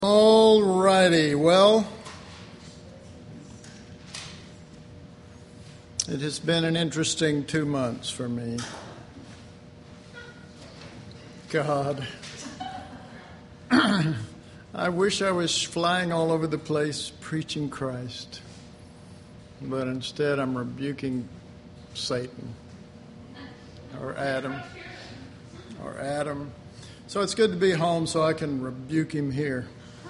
All righty, well, it has been an interesting 2 months for me. God, I wish I was flying all over the place preaching Christ, but instead I'm rebuking Satan or Adam. So it's good to be home so I can rebuke him here.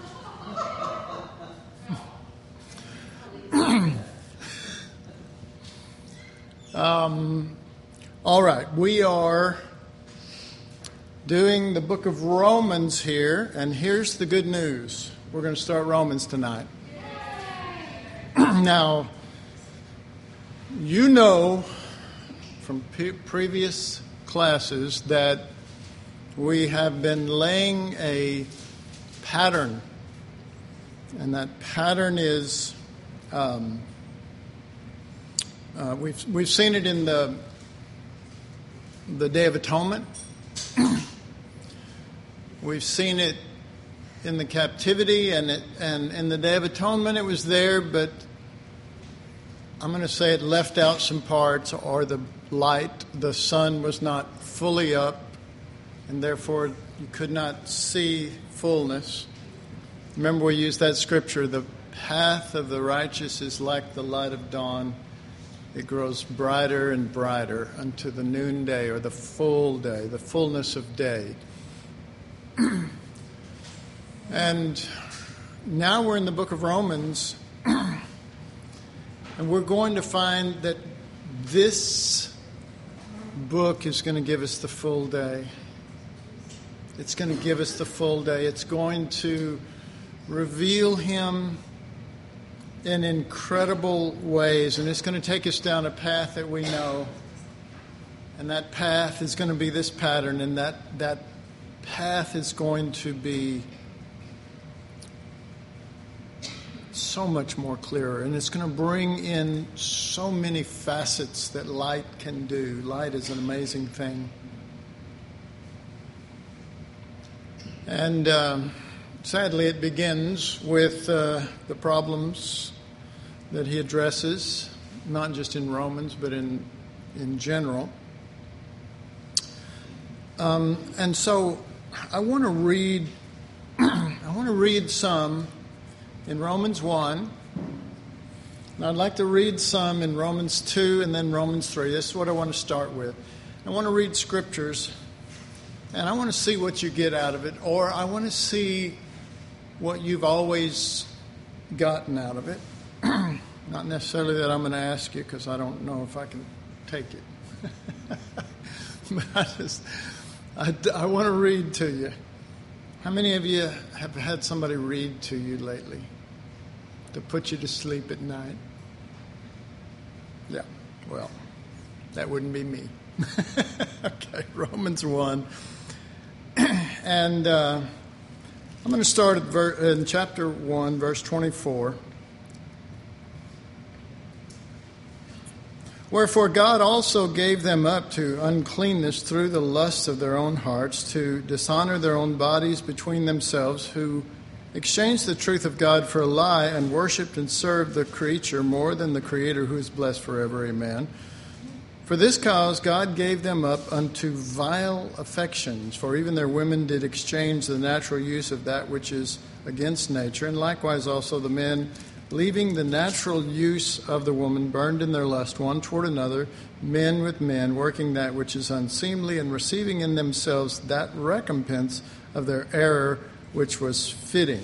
All right, we are doing the book of Romans here, and here's the good news. We're going to start Romans tonight. Now, you know from previous classes that we have been laying a pattern, and that pattern is we've seen it in the Day of Atonement. We've seen it in the captivity, and in the Day of Atonement it was there, but I'm going to say it left out some parts, or the sun was not fully up, and therefore you could not see fullness. Remember, we used that scripture, the path of the righteous is like the light of dawn. It grows brighter and brighter unto the noonday, or the full day, the fullness of day. And now we're in the book of Romans, and we're going to find that this book is going to give us the full day. It's going to give us the full day. It's going to reveal Him in incredible ways, and it's going to take us down a path that we know, and that path is going to be this pattern, and that path is going to be so much more clearer, and it's going to bring in so many facets that light can do. Light is an amazing thing. And sadly, it begins with the problems that he addresses, not just in Romans, but in general. And so I want to read some in Romans 1, and I'd like to read some in Romans 2 and then Romans 3. This is what I want to start with. I want to read scriptures, and I want to see what you get out of it, or I want to see what you've always gotten out of it. Not necessarily that I'm going to ask you, because I don't know if I can take it. But I want to read to you. How many of you have had somebody read to you lately to put you to sleep at night? Yeah, well, that wouldn't be me. Okay, Romans 1. And I'm going to start in chapter 1, verse 24. Wherefore God also gave them up to uncleanness through the lusts of their own hearts, to dishonor their own bodies between themselves, who exchanged the truth of God for a lie, and worshipped and served the creature more than the Creator, who is blessed forever. Amen. For this cause God gave them up unto vile affections, for even their women did exchange the natural use of that which is against nature, and likewise also the men, leaving the natural use of the woman, burned in their lust one toward another, men with men, working that which is unseemly, and receiving in themselves that recompense of their error which was fitting.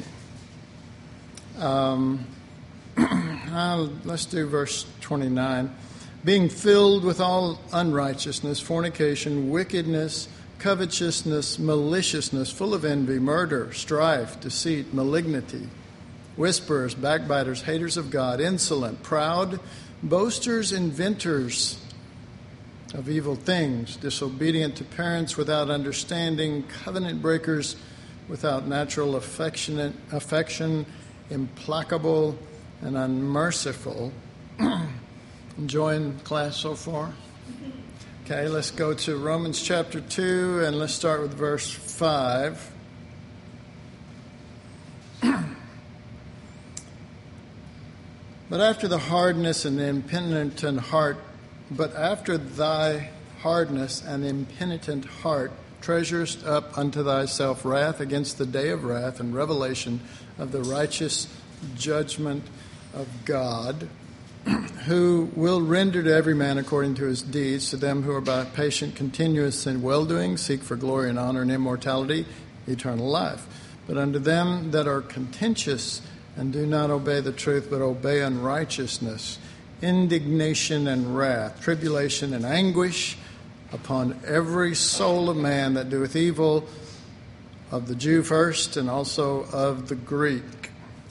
Let's do verse 29. Being filled with all unrighteousness, fornication, wickedness, covetousness, maliciousness, full of envy, murder, strife, deceit, malignity, whisperers, backbiters, haters of God, insolent, proud, boasters, inventors of evil things, disobedient to parents, without understanding, covenant breakers, without natural affection, implacable and unmerciful. Enjoying class so far? Okay, let's go to Romans chapter 2, and let's start with verse 5. But after the hardness and the impenitent heart, but after thy hardness and impenitent heart, treasurest up unto thyself wrath against the day of wrath and revelation of the righteous judgment of God, who will render to every man according to his deeds, to them who are by patient, continuous in well-doing, seek for glory and honor and immortality, eternal life. But unto them that are contentious and do not obey the truth, but obey unrighteousness, indignation and wrath, tribulation and anguish upon every soul of man that doeth evil, of the Jew first, and also of the Greek.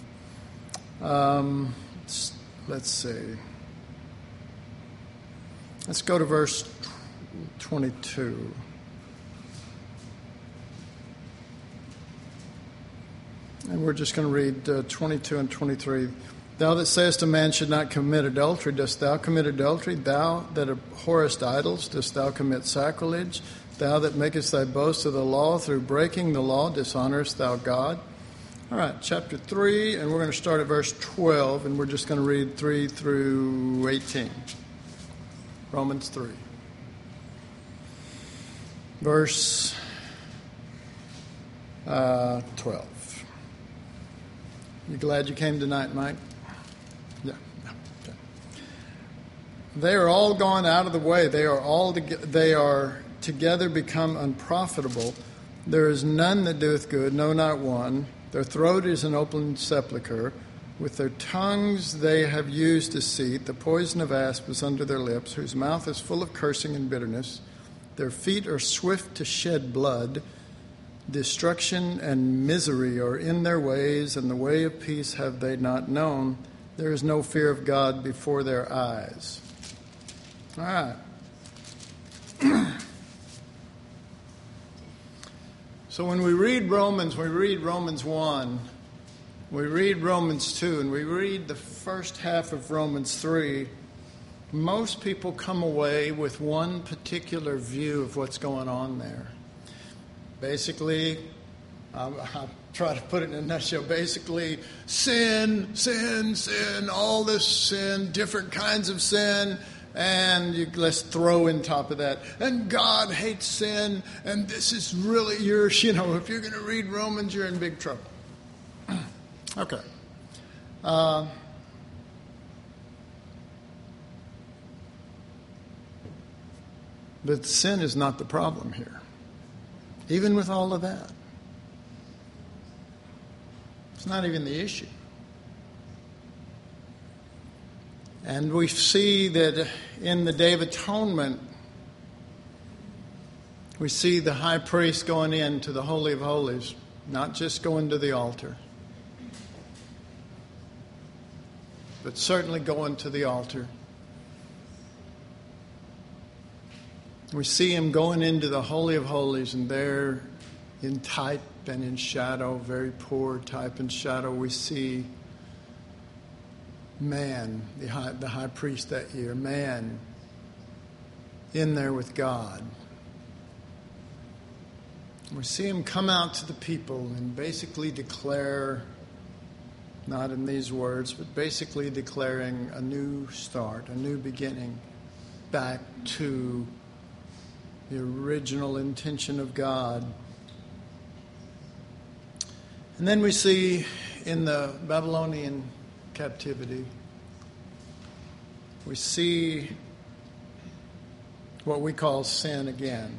Let's see. Let's go to verse 22. And we're just going to read 22 and 23. Thou that sayest a man should not commit adultery, dost thou commit adultery? Thou that abhorrest idols, dost thou commit sacrilege? Thou that makest thy boast of the law, through breaking the law, dishonorest thou God? All right, chapter 3, and we're going to start at verse 12, and we're just going to read 3 through 18. Romans 3. Verse 12. You glad you came tonight, Mike? Yeah. Okay. They are all gone out of the way. They are together become unprofitable. There is none that doeth good, no, not one. Their throat is an open sepulchre. With their tongues they have used deceit. The poison of asp is under their lips, whose mouth is full of cursing and bitterness. Their feet are swift to shed blood. Destruction and misery are in their ways, and the way of peace have they not known. There is no fear of God before their eyes. All right. So when we read Romans 1, we read Romans 2, and we read the first half of Romans 3, most people come away with one particular view of what's going on there. Basically, I'll try to put it in a nutshell. Basically, sin, all this sin, different kinds of sin, and let's throw in top of that. And God hates sin, and this is really, if you're going to read Romans, you're in big trouble. Okay. But sin is not the problem here. Even with all of that. It's not even the issue. And we see that in the Day of Atonement, we see the high priest going into the Holy of Holies, not just going to the altar, but certainly going to the altar. We see him going into the Holy of Holies, and there in type and in shadow, very poor type and shadow, we see man, the high priest that year, man in there with God. We see him come out to the people and basically declare, not in these words, but basically declaring a new start, a new beginning, back to the original intention of God. And then we see in the Babylonian captivity, we see what we call sin again.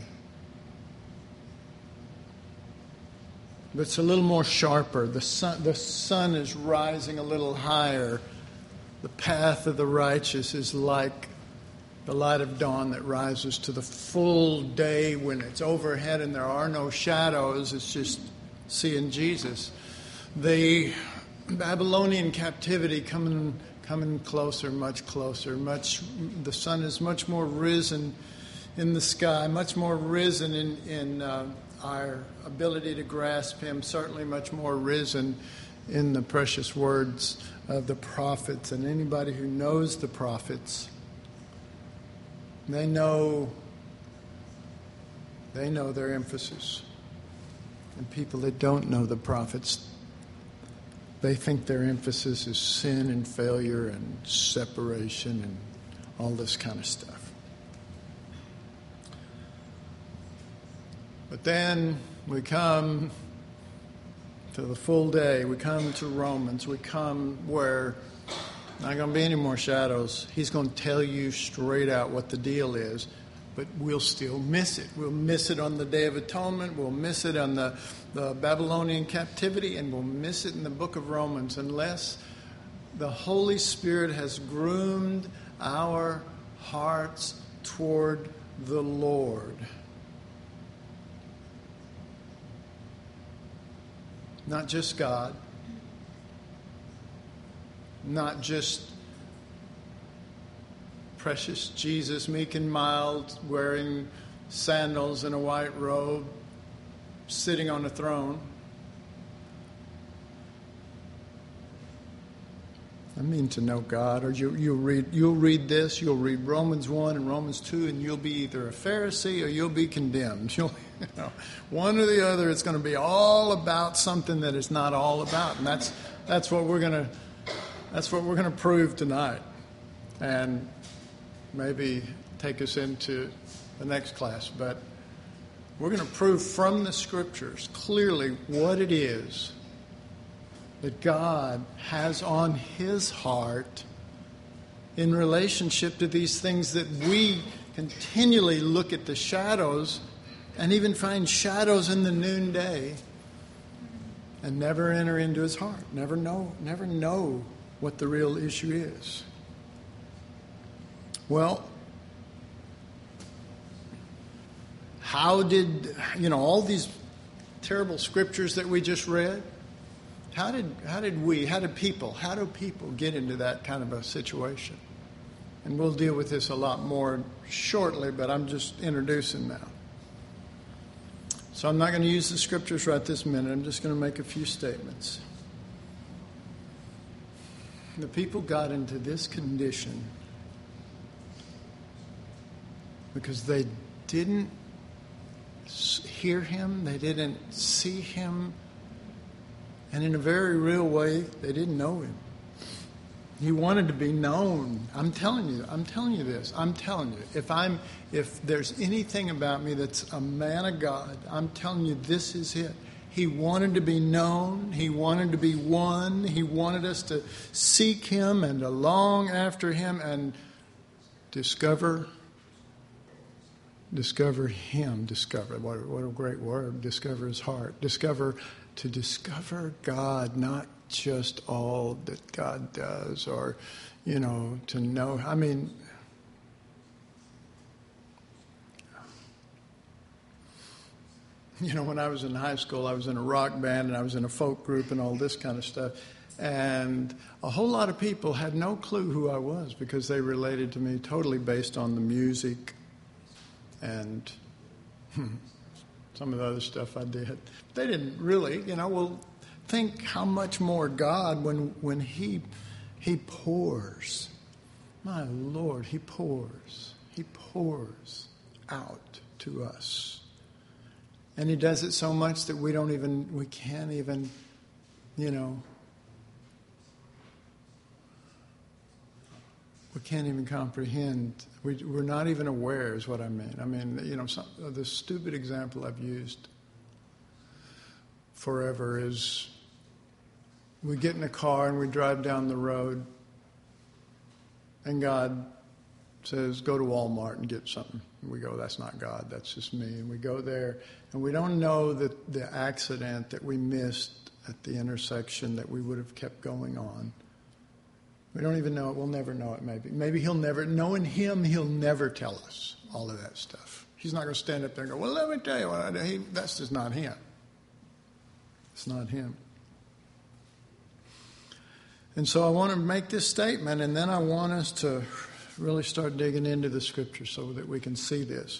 But it's a little more sharper. The sun is rising a little higher. The path of the righteous is like the light of dawn that rises to the full day when it's overhead and there are no shadows. It's just seeing Jesus. The Babylonian captivity coming closer, much closer. The sun is much more risen in the sky, much more risen in our ability to grasp him, certainly much more risen in the precious words of the prophets. And anybody who knows the prophets, they know their emphasis. And people that don't know the prophets, they think their emphasis is sin and failure and separation and all this kind of stuff. But then we come to the full day. We come to Romans. We come where not going to be any more shadows. He's going to tell you straight out what the deal is, but we'll still miss it. We'll miss it on the Day of Atonement. We'll miss it on the Babylonian captivity, and we'll miss it in the book of Romans unless the Holy Spirit has groomed our hearts toward the Lord. Not just God. Not just precious Jesus, meek and mild, wearing sandals and a white robe, sitting on a throne. I mean to know God. Or you'll read this, you'll read Romans 1 and Romans 2, and you'll be either a Pharisee or you'll be condemned. One or the other. It's going to be all about something that it's not all about, and that's what we're going to prove tonight, and maybe take us into the next class. But we're going to prove from the Scriptures clearly what it is that God has on His heart in relationship to these things that we continually look at the shadows and even find shadows in the noonday and never enter into His heart, never know what the real issue is. Well, how did, all these terrible scriptures that we just read, how do people get into that kind of a situation? And we'll deal with this a lot more shortly, but I'm just introducing now. So I'm not going to use the scriptures right this minute. I'm just going to make a few statements. The people got into this condition because they didn't hear Him, they didn't see Him, and in a very real way, they didn't know Him. He wanted to be known. I'm telling you this. I'm telling you, if there's anything about me that's a man of God, I'm telling you, this is it. He wanted to be known. He wanted to be one. He wanted us to seek Him and to long after Him and discover Him. Discover. What a great word. Discover His heart. To discover God, not just all that God does, or, to know. I mean, when I was in high school, I was in a rock band and I was in a folk group and all this kind of stuff. And a whole lot of people had no clue who I was because they related to me totally based on the music and some of the other stuff I did. They didn't really, think how much more God when He pours. My Lord, He pours out to us. And He does it so much that we can't even, we can't even comprehend. We're not even aware is what I mean. I mean, the stupid example I've used forever is we get in a car and we drive down the road and God says, go to Walmart and get something. And we go, that's not God, that's just me. And we go there and we don't know that the accident that we missed at the intersection that we would have kept going on. We don't even know it. We'll never know it, maybe. Maybe He'll never, knowing Him, He'll never tell us all of that stuff. He's not going to stand up there and go, well, let me tell you what I did. That's just not Him. It's not Him. And so I want to make this statement, and then I want us to really start digging into the Scripture so that we can see this.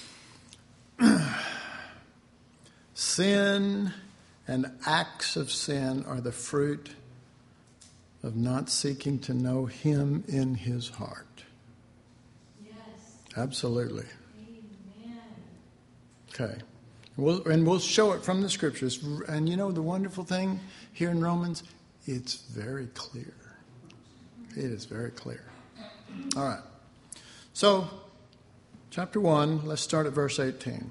Sin and acts of sin are the fruit of not seeking to know Him in His heart. Yes. Absolutely. Amen. Okay. We'll show it from the Scriptures. And the wonderful thing here in Romans, it's very clear. It is very clear. All right. So, chapter 1, let's start at verse 18.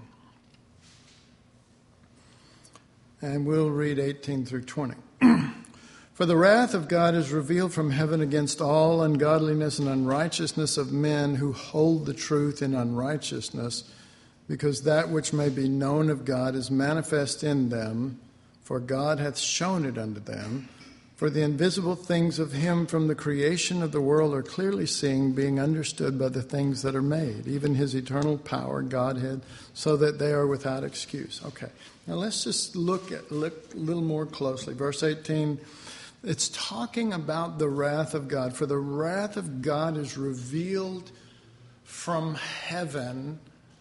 And we'll read 18 through 20. For the wrath of God is revealed from heaven against all ungodliness and unrighteousness of men who hold the truth in unrighteousness, because that which may be known of God is manifest in them, for God hath shown it unto them. For the invisible things of him from the creation of the world are clearly seen, being understood by the things that are made, even his eternal power, Godhead, so that they are without excuse. Okay, now let's just look a little more closely. Verse 18, it's talking about the wrath of God. For the wrath of God is revealed from heaven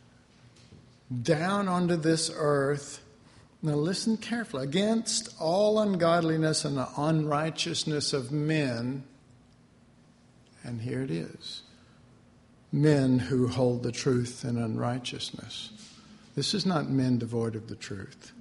down onto this earth. Now listen carefully. Against all ungodliness and unrighteousness of men, and here it is, men who hold the truth in unrighteousness. This is not men devoid of the truth.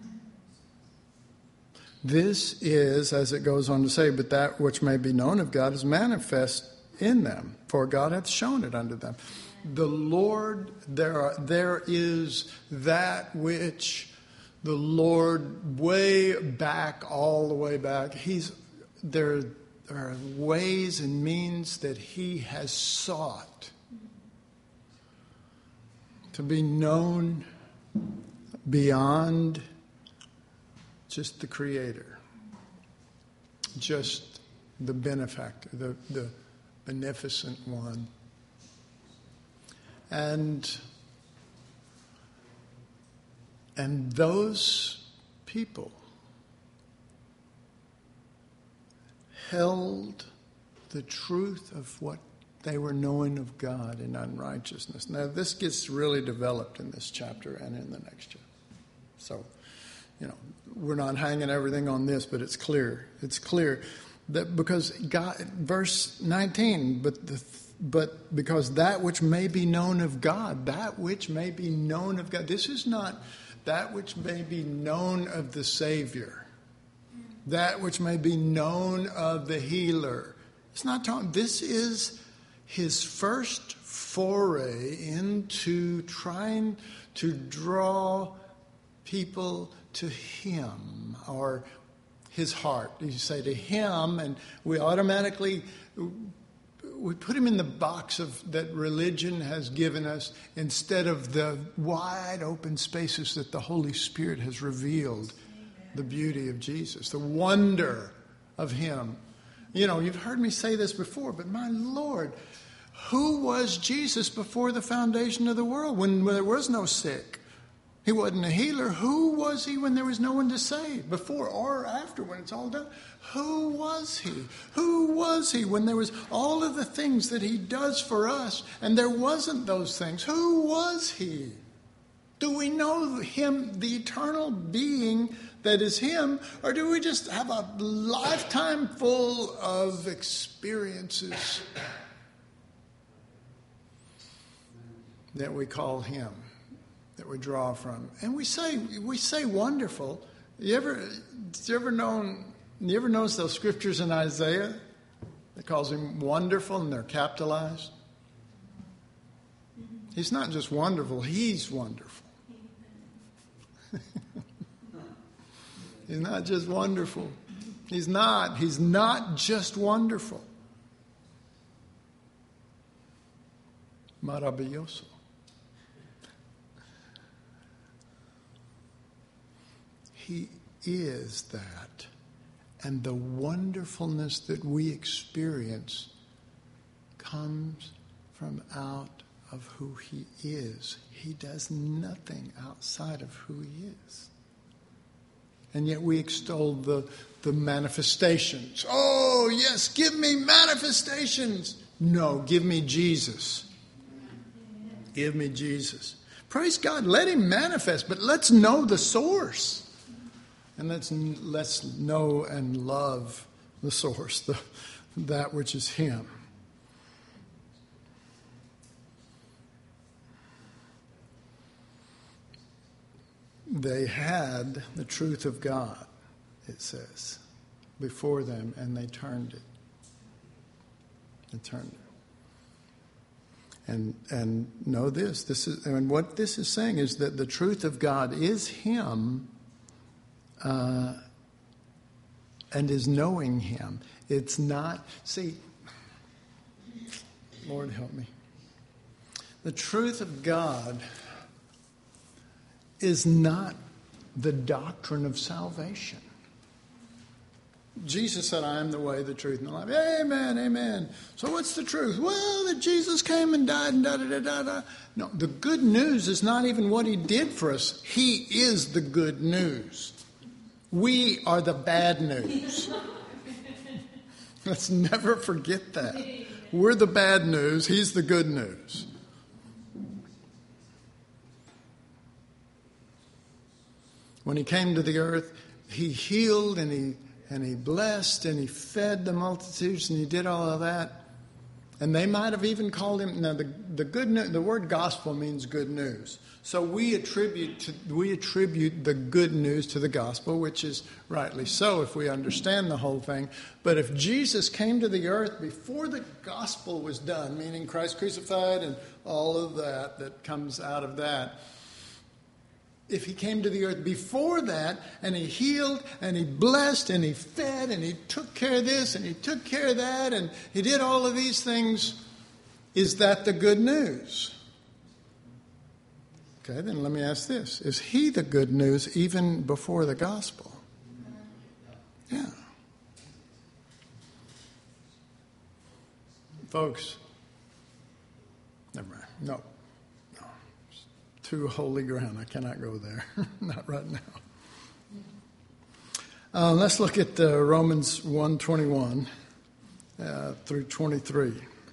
This is, as it goes on to say, but that which may be known of God is manifest in them, for God hath shown it unto them. The Lord, there is that which the Lord way back, all the way back, there are ways and means that he has sought to be known beyond just the Creator, just the benefactor, the beneficent one. And those people held the truth of what they were knowing of God in unrighteousness. Now, this gets really developed in this chapter and in the next chapter. So, we're not hanging everything on this, but it's clear. It's clear that because God, verse 19, but because that which may be known of God, that which may be known of God. This is not that which may be known of the Savior, that which may be known of the healer. It's not talking. This is his first foray into trying to draw people to him, or his heart. You say to him, and we automatically we put him in the box of that religion has given us, instead of the wide open spaces that the Holy Spirit has revealed. The beauty of Jesus, the wonder of him. You've heard me say this before, but my Lord, who was Jesus before the foundation of the world, when there was no sick? He wasn't a healer. Who was he when there was no one to save? Before or after, when it's all done? Who was he? Who was he when there was all of the things that he does for us and there wasn't those things? Who was he? Do we know him, the eternal being that is him, or do we just have a lifetime full of experiences that we call him, that we draw from? And we say wonderful. You ever notice those scriptures in Isaiah that calls him wonderful and they're capitalized? He's not just wonderful, he's wonderful. He's not just wonderful. He's not just wonderful. Maravilloso. He is that. And the wonderfulness that we experience comes from out of who he is. He does nothing outside of who he is. And yet we extol the manifestations. Oh, yes, give me manifestations. No, give me Jesus. Give me Jesus. Praise God, let him manifest, but let's know the source. And let's know and love the source, that which is him. They had the truth of God, it says, before them, and they turned it. They turned it. And know this is, and what this is saying is that the truth of God is Him, and is knowing Him. It's not, see, Lord help me. The truth of God is not the doctrine of salvation. Jesus said, I am the way, the truth, and the life. Amen, amen. So what's the truth? Well, that Jesus came and died and da-da-da-da-da. No, the good news is not even what He did for us. He is the good news. We are the bad news. Let's never forget that. We're the bad news. He's the good news. When He came to the earth, He healed and He blessed and He fed the multitudes and He did all of that. And they might have even called Him. Now, the good news, the word gospel means good news. So we attribute the good news to the gospel, which is rightly so if we understand the whole thing. But if Jesus came to the earth before the gospel was done, meaning Christ crucified and all of that comes out of that, if He came to the earth before that and He healed and He blessed and He fed and He took care of this and He took care of that and He did all of these things, is that the good news? Okay, then let me ask this. Is He the good news even before the gospel? Yeah. Folks, never mind. No. Too holy ground. I cannot go there. Not right now. Let's look at Romans 1:21 through 23.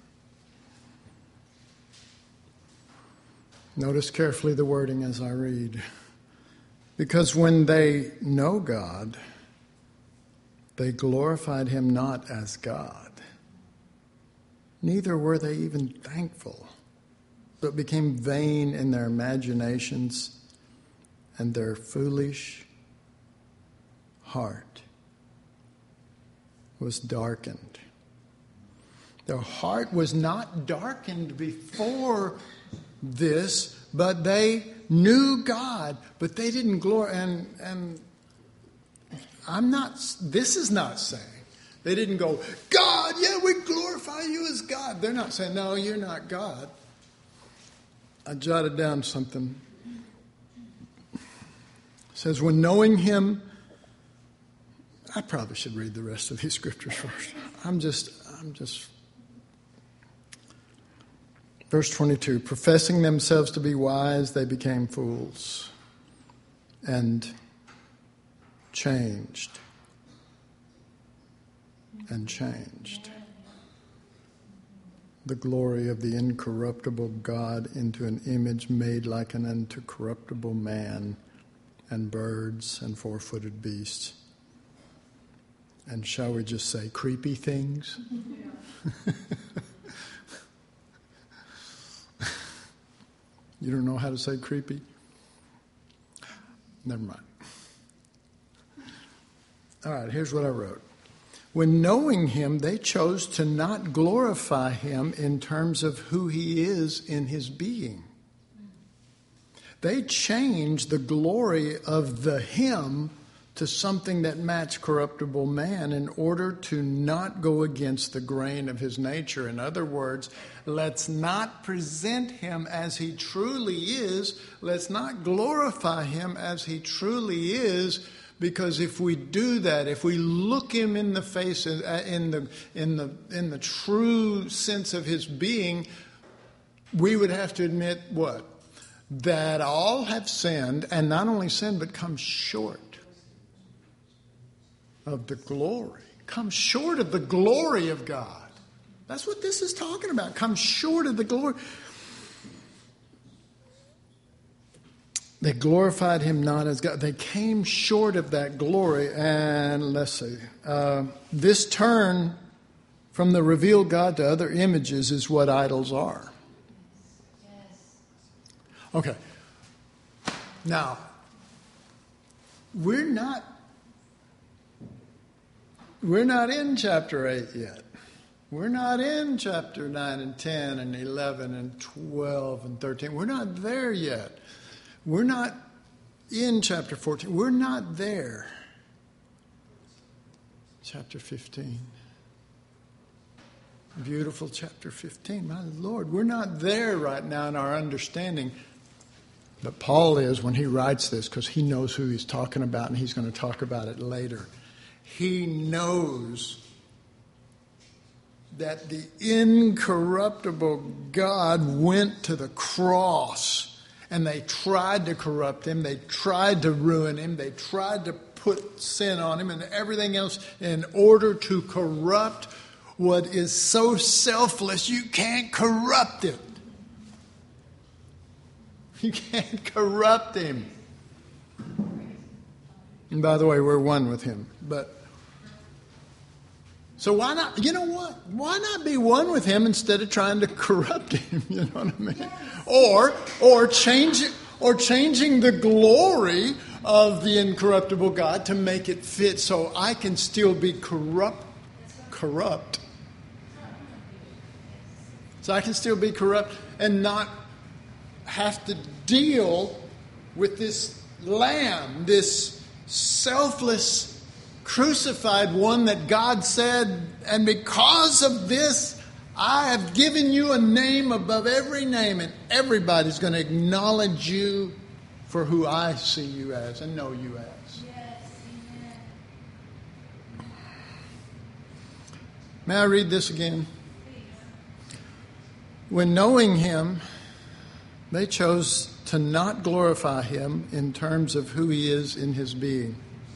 Notice carefully the wording as I read. Because when they know God, they glorified Him not as God, neither were they even thankful, but became vain in their imaginations, and their foolish heart was darkened. Their heart was not darkened before this, but they knew God, but they didn't glorify. And this is not saying, they didn't go, God, yeah, we glorify You as God. They're not saying, no, you're not God. I jotted down something. It says, when knowing Him, I probably should read the rest of these scriptures first. I'm just, verse 22, professing themselves to be wise, they became fools and changed. The glory of the incorruptible God into an image made like an unto corruptible man and birds and four-footed beasts. And shall we just say creepy things? Yeah. You don't know how to say creepy? Never mind. All right, here's what I wrote. When knowing Him, they chose to not glorify Him in terms of who He is in His being. They changed the glory of the Him to something that matched corruptible man in order to not go against the grain of His nature. In other words, let's not present Him as He truly is. Let's not glorify Him as He truly is. Because if we do that, if we look Him in the face in the true sense of His being, we would have to admit what? That all have sinned, and not only sinned, but come short of the glory. Come short of the glory of God. That's what this is talking about. Come short of the glory. They glorified Him not as God. They came short of that glory. And let's see. This turn from the revealed God to other images is what idols are. Okay. Now, we're not We're not in chapter 8 yet. We're not in chapter 9 and 10 and 11 and 12 and 13. We're not there yet. We're not in chapter 14. We're not there. Chapter 15. Beautiful chapter 15. My Lord, we're not there right now in our understanding. But Paul is when he writes this, because he knows who he's talking about and he's going to talk about it later. He knows that the incorruptible God went to the cross and they tried to corrupt him. They tried to ruin him. They tried to put sin on him and everything else in order to corrupt what is so selfless you can't corrupt it. You can't corrupt him. And by the way, we're one with him. But so why not, you know what? Why not be one with him instead of trying to corrupt him? You know what I mean? Or changing the glory of the incorruptible God to make it fit so I can still be corrupt. So I can still be corrupt and not have to deal with this lamb, this selfless, crucified one that God said, and because of this, I have given you a name above every name, and everybody's going to acknowledge you for who I see you as and know you as. Yes, amen. May I read this again? When knowing him, they chose to not glorify him in terms of who he is in his being.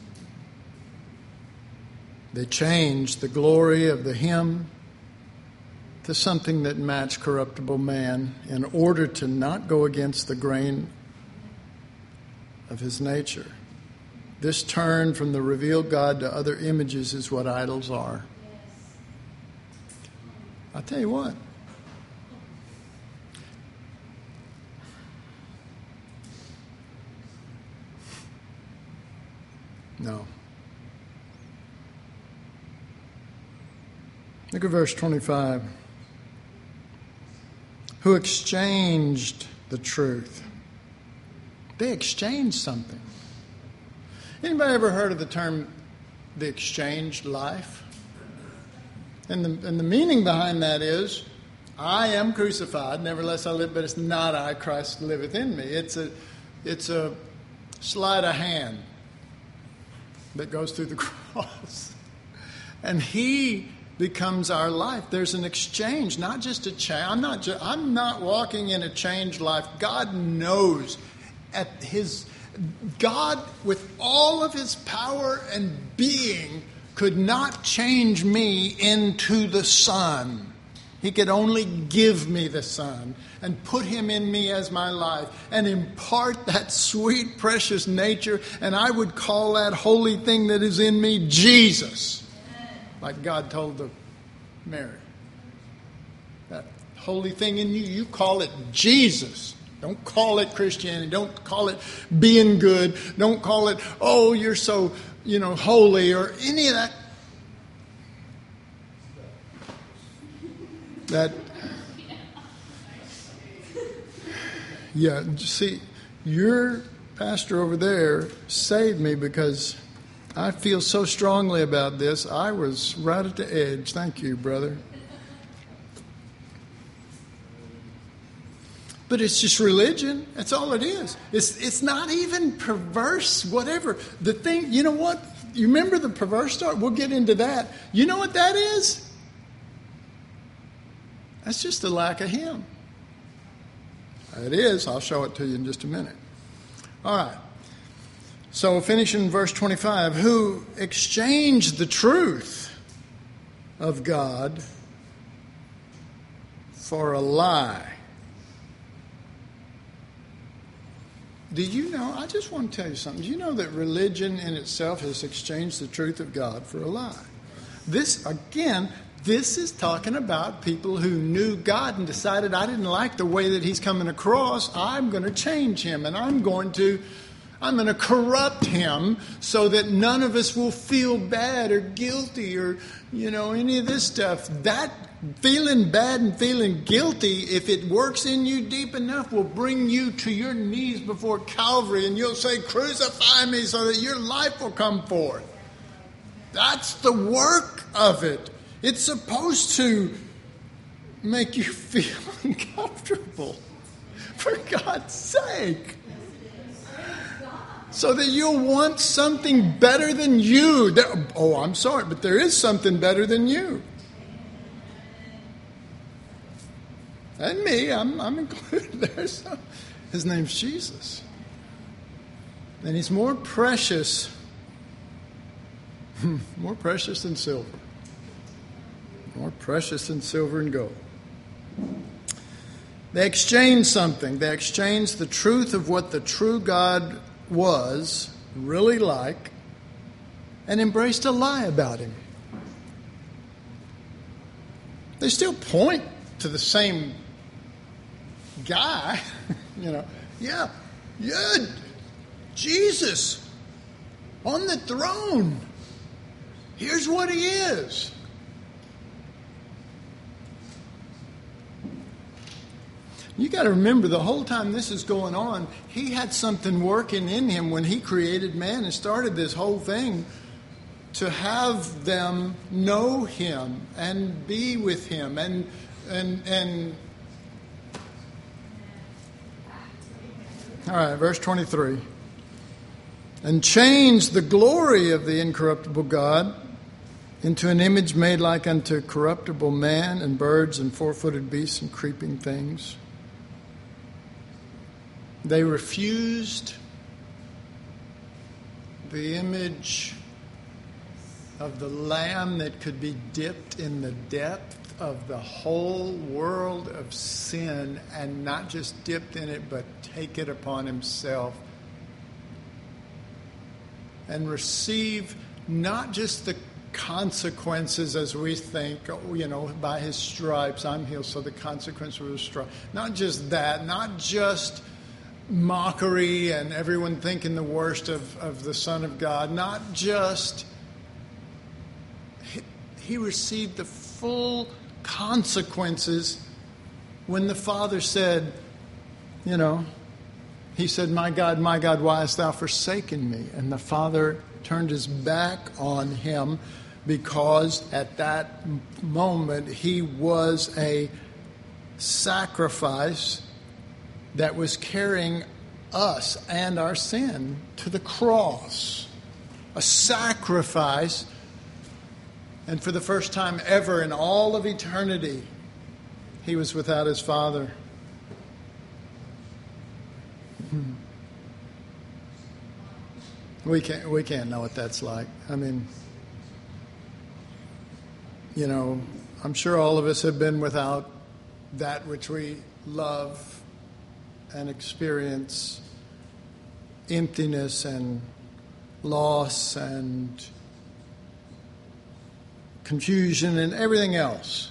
They changed the glory of the him to something that matched corruptible man in order to not go against the grain of his nature. This turn from the revealed God to other images is what idols are. I'll tell you what. No. Look at verse 25. Who exchanged the truth. They exchanged something. Anybody ever heard of the term the exchanged life? And the meaning behind that is, I am crucified, nevertheless I live, but it's not I, Christ liveth in me. It's a sleight of hand that goes through the cross. And he becomes our life. There's an exchange, not just a change. I'm not walking in a changed life. God knows God with all of his power and being could not change me into the Son. He could only give me the Son and put him in me as my life and impart that sweet, precious nature. And I would call that holy thing that is in me Jesus. Like God told Mary. That holy thing in you, you call it Jesus. Don't call it Christianity. Don't call it being good. Don't call it, oh, you're so, holy or any of that. See, your pastor over there saved me because I feel so strongly about this. I was right at the edge. Thank you, brother. But it's just religion. That's all it is. It's not even perverse, whatever. The thing, you know what? You remember the perverse start? We'll get into that. You know what that is? That's just a lack of him. It is. I'll show it to you in just a minute. All right. So finishing verse 25. Who exchanged the truth of God for a lie. Do you know, I just want to tell you something. Do you know that religion in itself has exchanged the truth of God for a lie? This is talking about people who knew God and decided, I didn't like the way that he's coming across. I'm going to change him, and I'm going to I'm going to corrupt him so that none of us will feel bad or guilty or, any of this stuff. That feeling bad and feeling guilty, if it works in you deep enough, will bring you to your knees before Calvary, and you'll say, crucify me, so that your life will come forth. That's the work of it. It's supposed to make you feel uncomfortable, for God's sake. So that you'll want something better than you. I'm sorry, but there is something better than you. And me, I'm included there. So his name's Jesus. And he's more precious than silver. More precious than silver and gold. They exchanged something. They exchanged the truth of what the true God was really like and embraced a lie about him. They still point to the same guy, yeah, Jesus on the throne. Here's what he is. You got to remember, the whole time this is going on, he had something working in him when he created man and started this whole thing to have them know him and be with him and all right, verse 23. And changed the glory of the incorruptible God into an image made like unto corruptible man and birds and four-footed beasts and creeping things. They refused the image of the Lamb that could be dipped in the depth of the whole world of sin, and not just dipped in it, but take it upon himself and receive not just the consequences as we think, by his stripes I'm healed, so the consequence of his stripes. Not just that, not just mockery and everyone thinking the worst of the Son of God, not just... He received the full consequences when the Father said, he said, my God, why hast thou forsaken me? And the Father turned his back on him because at that moment he was a sacrifice that was carrying us and our sin to the cross. A sacrifice. And for the first time ever in all of eternity, he was without his Father. We can't know what that's like. I mean, I'm sure all of us have been without that which we love and experience emptiness and loss and confusion and everything else.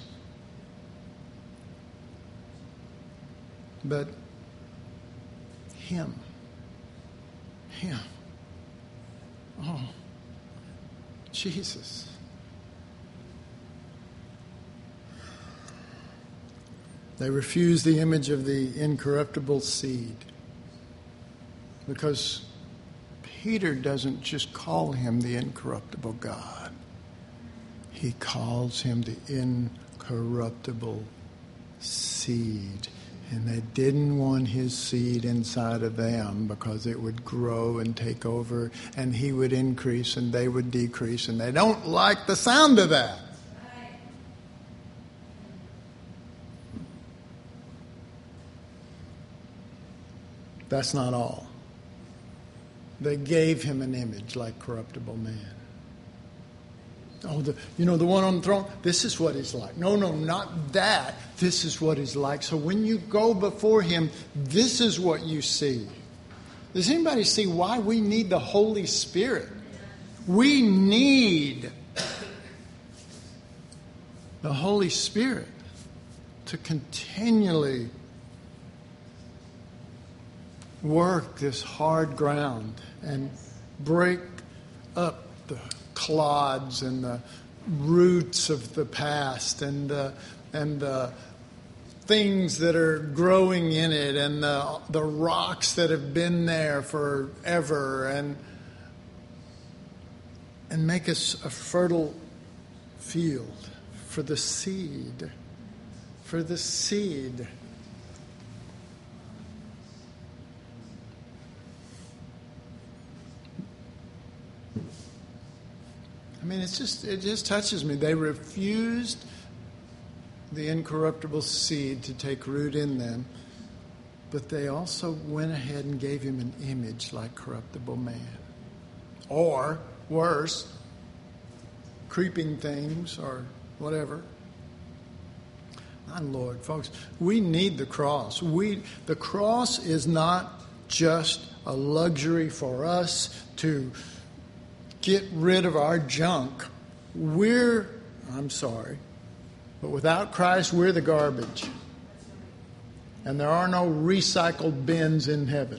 But him. Oh, Jesus. They refuse the image of the incorruptible seed because Peter doesn't just call him the incorruptible God. He calls him the incorruptible seed. And they didn't want his seed inside of them because it would grow and take over, and he would increase and they would decrease, and they don't like the sound of that. That's not all. They gave him an image like corruptible man. Oh, the one on the throne, this is what he's like. No, not that. This is what he's like. So when you go before him, this is what you see. Does anybody see why we need the Holy Spirit? We need the Holy Spirit to continually work this hard ground and break up the clods and the roots of the past and the things that are growing in it and the rocks that have been there forever and make us a fertile field for the seed. For the seed. I mean, it just touches me. They refused the incorruptible seed to take root in them, but they also went ahead and gave him an image like corruptible man. Or, worse, creeping things or whatever. My Lord, folks, we need the cross. The cross is not just a luxury for us to get rid of our junk. I'm sorry, but without Christ, we're the garbage. And there are no recycled bins in heaven.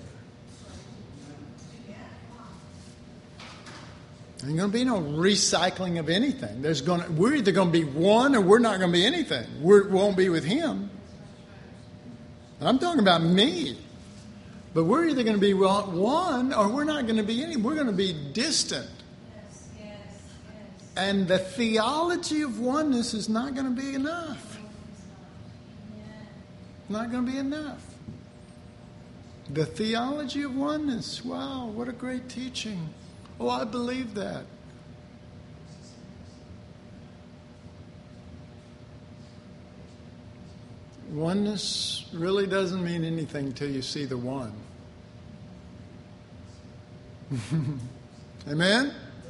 There ain't going to be no recycling of anything. We're either going to be one or we're not going to be anything. We won't be with Him. I'm talking about me. But we're either going to be one or we're not going to be any. We're going to be distant. Yes. And the theology of oneness is not going to be enough. Not going to be enough. The theology of oneness. Wow, what a great teaching. Oh, I believe that. Oneness really doesn't mean anything till you see the one. Amen?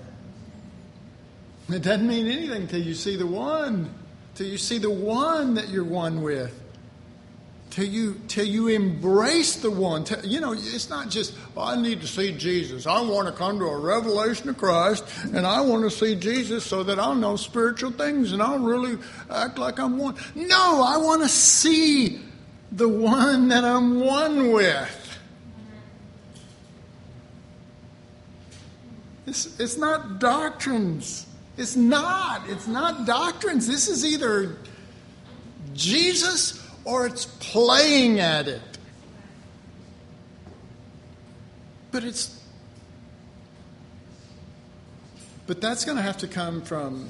It doesn't mean anything till you see the one. Till you see the one that you're one with. Till you embrace the one. It's not just, I need to see Jesus. I want to come to a revelation of Christ, and I want to see Jesus so that I'll know spiritual things and I'll really act like I'm one. No, I want to see the one that I'm one with. It's not doctrines. It's not doctrines. This is either Jesus or it's playing at it. But that's going to have to come from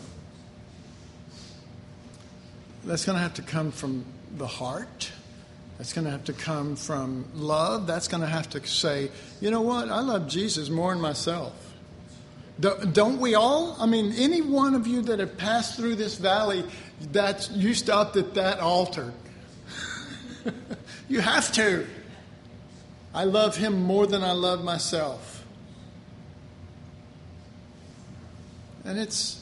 the heart. That's going to have to come from love. That's going to have to say, you know what? I love Jesus more than myself. Don't we all? I mean, any one of you that have passed through this valley, you stopped at that altar. You have to. I love Him more than I love myself. And it's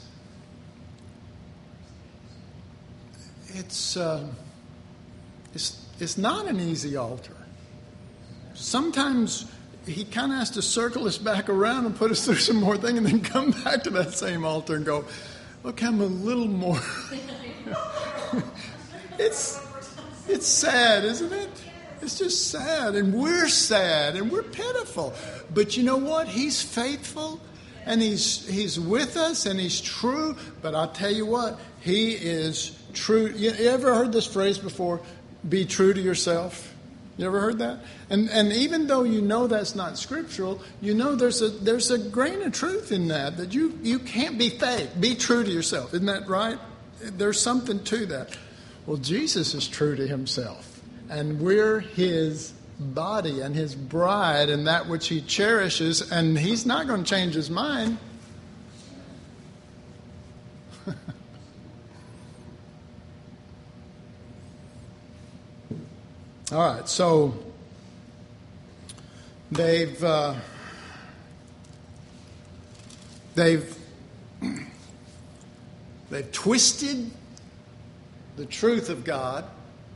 not an easy altar. Sometimes He kind of has to circle us back around and put us through some more thing and then come back to that same altar and go, look, I'm a little more. It's sad, isn't it? It's just sad. And we're sad and we're pitiful. But you know what? He's faithful and he's with us and He's true. But I'll tell you what, He is true. You ever heard this phrase before? Be true to yourself. You ever heard that? And even though you know that's not scriptural, you know there's a grain of truth in that you can't be fake. Be true to yourself. Isn't that right? There's something to that. Well, Jesus is true to Himself. And we're His body and His bride and that which He cherishes. And He's not going to change His mind. All right, so they've twisted the truth of God.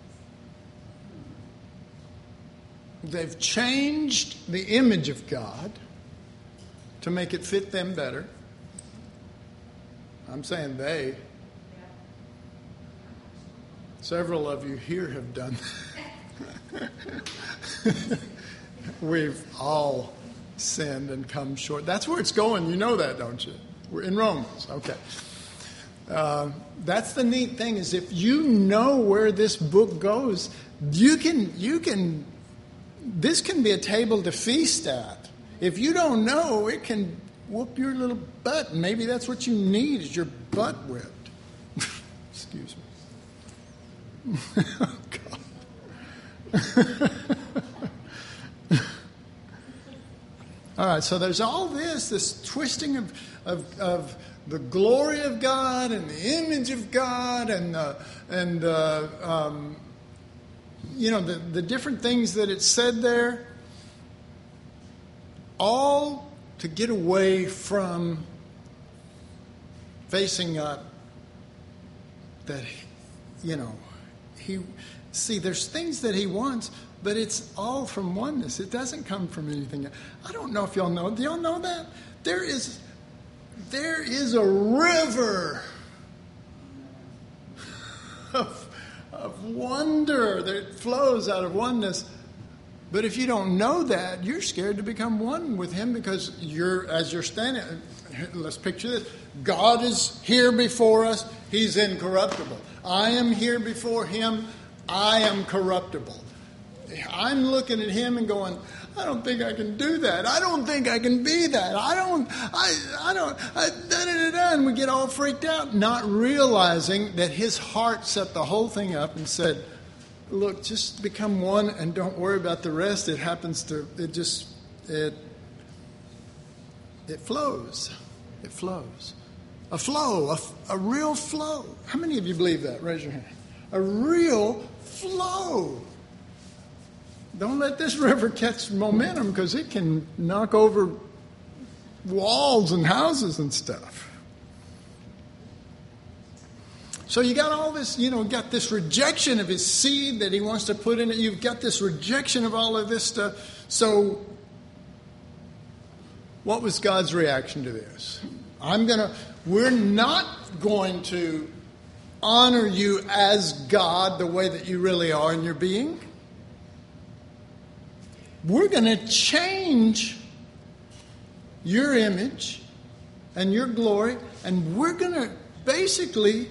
They've changed the image of God to make it fit them better. I'm saying they. Several of you here have done that. We've all sinned and come short. That's where it's going. You know that, don't you? We're in Romans. Okay. That's the neat thing, is if you know where this book goes, you can. This can be a table to feast at. If you don't know, it can whoop your little butt. Maybe that's what you need, is your butt whipped. Excuse me. Oh, God. All right, so there's all this twisting of the glory of God and the image of God and the different things that it said there, all to get away from facing up that, there's things that he wants, but it's all from oneness. It doesn't come from anything else. I don't know if y'all know. Do y'all know that? There is a river of wonder that flows out of oneness. But if you don't know that, you're scared to become one with him, because as you're standing, let's picture this. God is here before us. He's incorruptible. I am here before him. I am corruptible. I'm looking at him and going, I don't think I can do that. I don't think I can be that. And we get all freaked out, not realizing that his heart set the whole thing up and said, look, just become one and don't worry about the rest. It flows. It flows. A flow, a real flow. How many of you believe that? Raise your hand. A real flow. Don't let this river catch momentum, because it can knock over walls and houses and stuff. So you got all this, got this rejection of his seed that he wants to put in it. You've got this rejection of all of this stuff. So what was God's reaction to this? We're not going to honor you as God the way that you really are in your being. We're going to change your image and your glory, and we're going to basically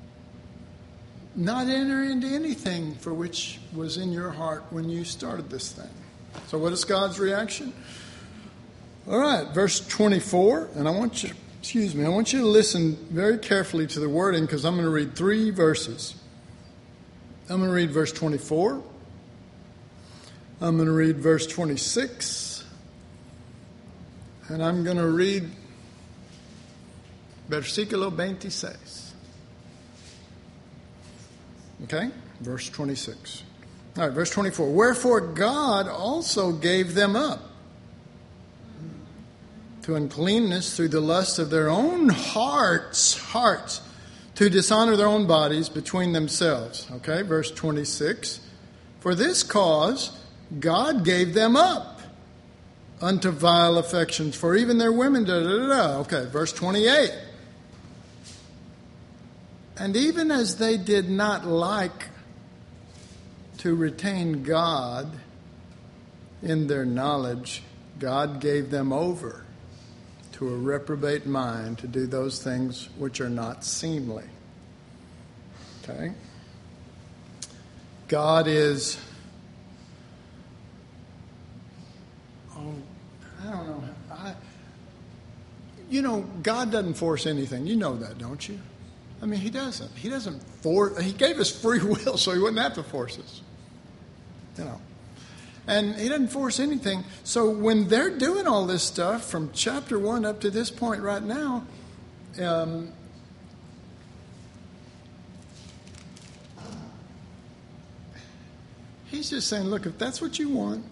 not enter into anything for which was in your heart when you started this thing. So what is God's reaction? All right, verse 24, and I want you to listen very carefully to the wording, because I'm going to read 3 verses. I'm going to read verse 24. I'm going to read verse 26, and I'm going to read versículo 26. Okay? Verse 26. All right, verse 24. Wherefore God also gave them up to uncleanness through the lust of their own hearts, to dishonor their own bodies between themselves. Okay, verse 26. For this cause God gave them up unto vile affections, for even their women, Okay, verse 28. And even as they did not like to retain God in their knowledge, God gave them over to a reprobate mind to do those things which are not seemly. Okay? God is... I don't know. God doesn't force anything. You know that, don't you? I mean, he doesn't. He doesn't force. He gave us free will, so he wouldn't have to force us. And he doesn't force anything. So when they're doing all this stuff from chapter 1 up to this point right now, he's just saying, look, if that's what you want,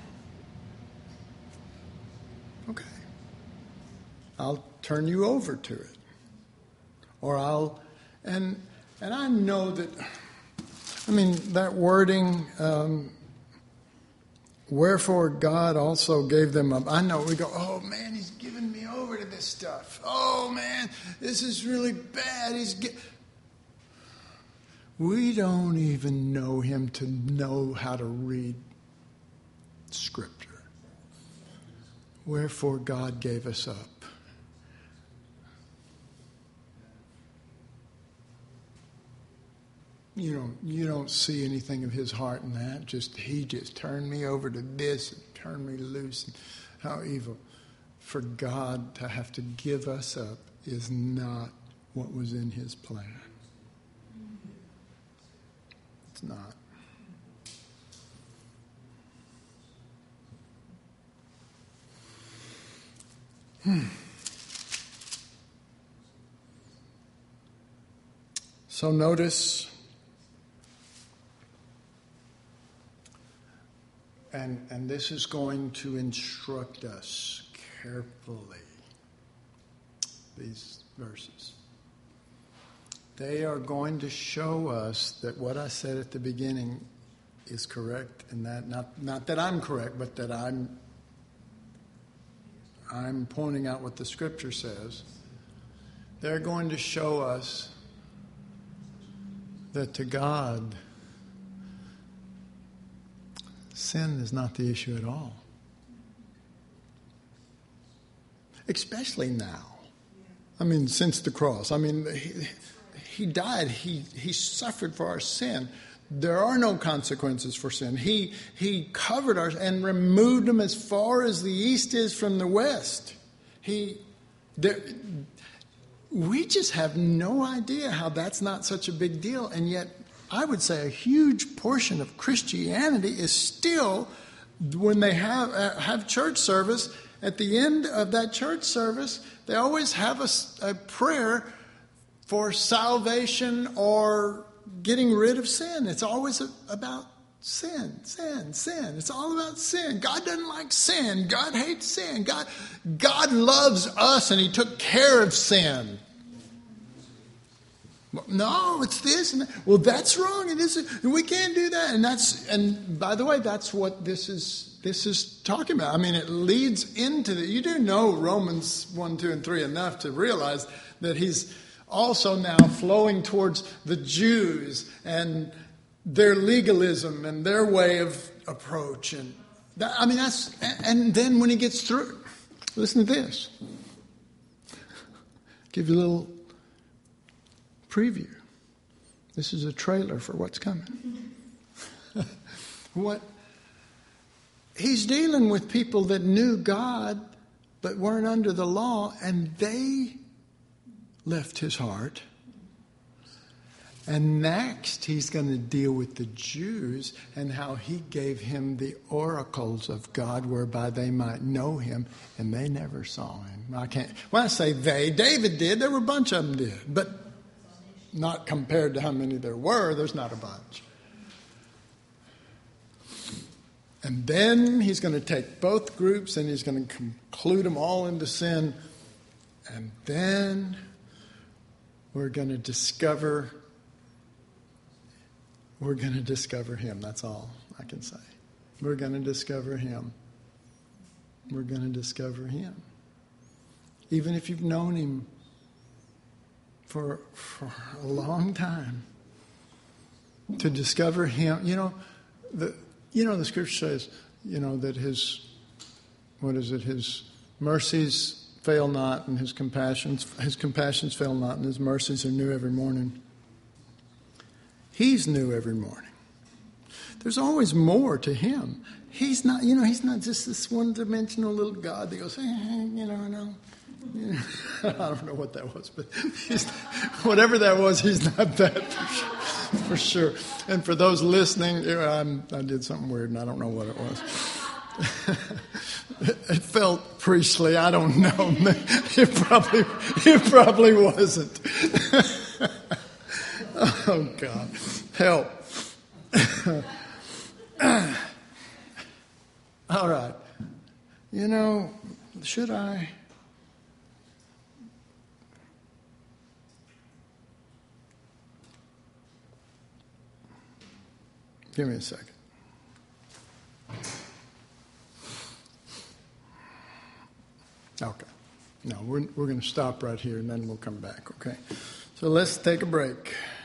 okay, I'll turn you over to it. Or and I know that, that wording, wherefore God also gave them up. I know, we go, oh man, he's giving me over to this stuff. Oh man, this is really bad. We don't even know him to know how to read Scripture. Wherefore God gave us up. You don't see anything of his heart in that. He just turned me over to this and turned me loose. And how evil. For God to have to give us up is not what was in his plan. It's not. So notice, and this is going to instruct us carefully, these verses. They are going to show us that what I said at the beginning is correct, and that not that I'm correct, but that I'm pointing out what the Scripture says. They're going to show us that to God, sin is not the issue at all. Especially now. I mean, since the cross. I mean, he died. He suffered for our sin. There are no consequences for sin. He covered our and removed them as far as the east is from the west. We just have no idea how that's not such a big deal. And yet, I would say a huge portion of Christianity is still, when they have church service, at the end of that church service, they always have a prayer for salvation or getting rid of sin. It's always about sin. It's all about sin. God doesn't like sin. God hates sin. God loves us, and he took care of sin. No, it's this and that. Well, that's wrong. It isn't. We can't do that. And by the way, that's what this is talking about. I mean, it leads into you do know Romans 1, 2, and 3 enough to realize that he's also now flowing towards the Jews and their legalism and their way of approach. And and then when he gets through, listen to this. Give you a little preview. This is a trailer for what's coming. He's dealing with people that knew God but weren't under the law, and they left his heart. And next, he's going to deal with the Jews and how he gave him the oracles of God whereby they might know him, and they never saw him. When I say they, David did. There were a bunch of them did, but not compared to how many there were. There's not a bunch. And then he's going to take both groups and he's going to conclude them all into sin. And then we're going to discover him. That's all I can say. We're going to discover him. We're going to discover him. Even if you've known him for a long time, to discover him, the Scripture says, that his mercies fail not, and his compassions fail not, and his mercies are new every morning. He's new every morning. There's always more to him. He's not just this one-dimensional little God that goes, no. I don't know what that was, but whatever that was, he's not that for sure. And for those listening, I did something weird, and I don't know what it was. It felt priestly. I don't know. It probably wasn't. Oh God, help! All right, should I? Give me a second. Okay. No, we're going to stop right here and then we'll come back, okay? So let's take a break.